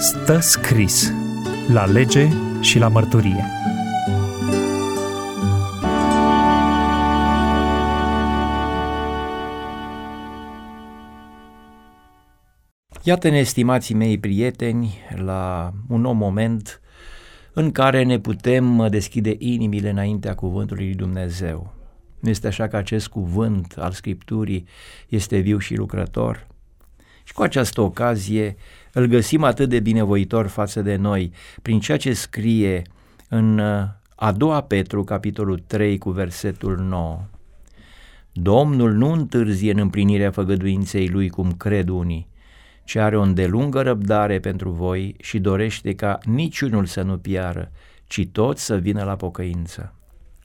Stă scris la lege și la mărturie. Iată-ne, estimații mei prieteni, la un nou moment în care ne putem deschide inimile înaintea cuvântului lui Dumnezeu. Nu este așa că acest cuvânt al Scripturii este viu și lucrător? Și cu această ocazie îl găsim atât de binevoitor față de noi, prin ceea ce scrie în a doua Petru, capitolul 3, cu versetul 9. Domnul nu întârzie în împlinirea făgăduinței lui, cum cred unii, ci are o îndelungă răbdare pentru voi și dorește ca niciunul să nu piară, ci toți să vină la pocăință.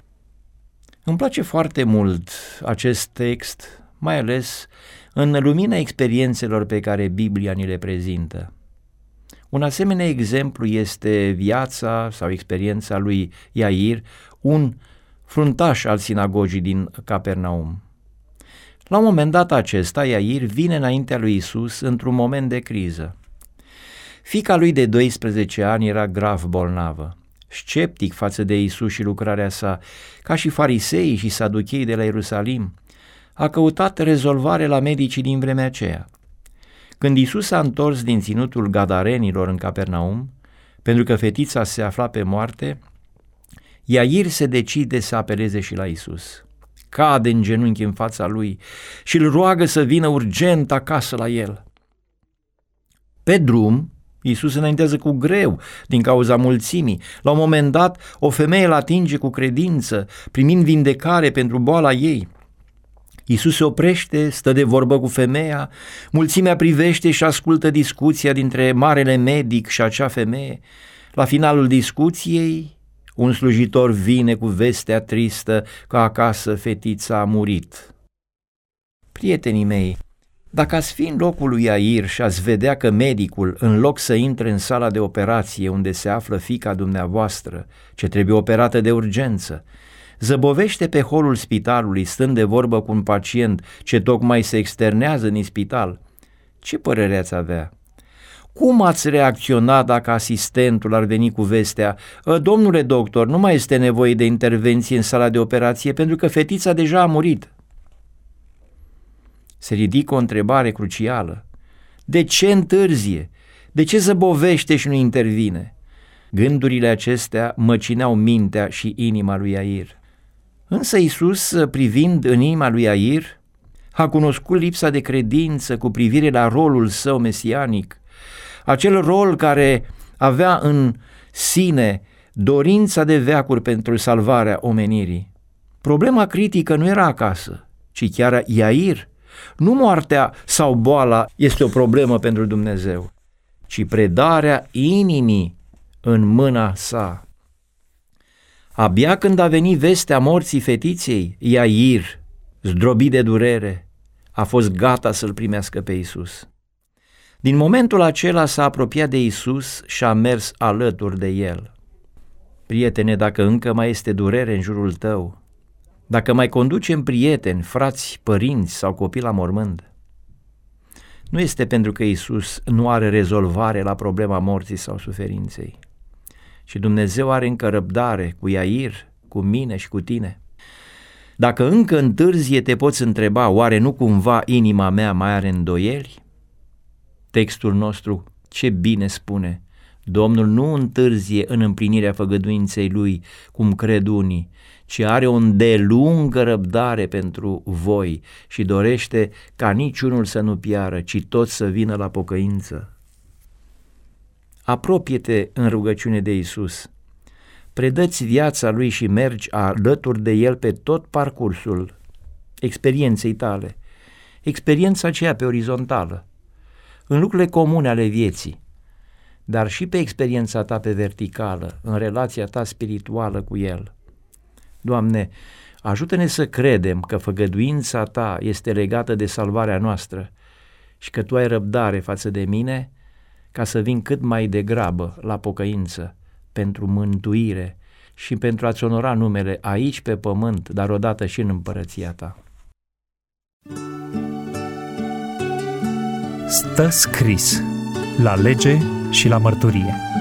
Îmi place foarte mult acest text, mai ales în lumina experiențelor pe care Biblia ni le prezintă. Un asemenea exemplu este viața sau experiența lui Iair, un fruntaș al sinagogii din Capernaum. La un moment dat acesta, Iair vine înaintea lui Iisus într-un moment de criză. Fiica lui de 12 ani era grav bolnavă. Sceptic față de Iisus și lucrarea sa, ca și fariseii și saducheii de la Ierusalim, a căutat rezolvare la medicii din vremea aceea. Când Iisus s-a întors din ținutul Gadarenilor în Capernaum, pentru că fetița se afla pe moarte, Iair se decide să apeleze și la Iisus. Cade în genunchi în fața lui și îl roagă să vină urgent acasă la el. Pe drum, Iisus înaintează cu greu din cauza mulțimii. La un moment dat, o femeie îl atinge cu credință, primind vindecare pentru boala ei. Iisus se oprește, stă de vorbă cu femeia, mulțimea privește și ascultă discuția dintre marele medic și acea femeie. La finalul discuției, un slujitor vine cu vestea tristă că acasă fetița a murit. Prietenii mei, dacă ați fi în locul lui Iair și ați vedea că medicul, în loc să intre în sala de operație unde se află fiica dumneavoastră, ce trebuie operată de urgență, zăbovește pe holul spitalului, stând de vorbă cu un pacient ce tocmai se externează din spital, ce părere ați avea? Cum ați reacționa dacă asistentul ar veni cu vestea: domnule doctor, nu mai este nevoie de intervenție în sala de operație pentru că fetița deja a murit? Se ridică o întrebare crucială. De ce întârzie? De ce zăbovește și nu intervine? Gândurile acestea măcineau mintea și inima lui Iair. Însă Iisus, privind în inima lui Iair, a cunoscut lipsa de credință cu privire la rolul său mesianic, acel rol care avea în sine dorința de veacuri pentru salvarea omenirii. Problema critică nu era acasă, ci chiar Iair. Nu moartea sau boala este o problemă pentru Dumnezeu, ci predarea inimii în mâna sa. Abia când a venit vestea morții fetiței, Iair, zdrobit de durere, a fost gata să-L primească pe Iisus. Din momentul acela s-a apropiat de Iisus și a mers alături de El. Prietene, dacă încă mai este durere în jurul tău, dacă mai conducem prieteni, frați, părinți sau copii la mormânt, nu este pentru că Iisus nu are rezolvare la problema morții sau suferinței, ci Dumnezeu are încă răbdare cu Iair, cu mine și cu tine. Dacă încă întârzie, te poți întreba, oare nu cumva inima mea mai are îndoieli? Textul nostru ce bine spune: Domnul nu întârzie în împlinirea făgăduinței lui, cum cred unii, ci are o îndelungă răbdare pentru voi și dorește ca niciunul să nu piară, ci toți să vină la pocăință. Apropie-te în rugăciune de Iisus, predă-ți viața lui și mergi alături de el pe tot parcursul experienței tale, experiența aceea pe orizontală, în lucrurile comune ale vieții, dar și pe experiența ta pe verticală, în relația ta spirituală cu El. Doamne, ajută-ne să credem că făgăduința ta este legată de salvarea noastră și că tu ai răbdare față de mine ca să vin cât mai degrabă la pocăință, pentru mântuire și pentru a-ți onora numele aici pe pământ, dar odată și în împărăția ta. Stă scris la lege și la mărturie.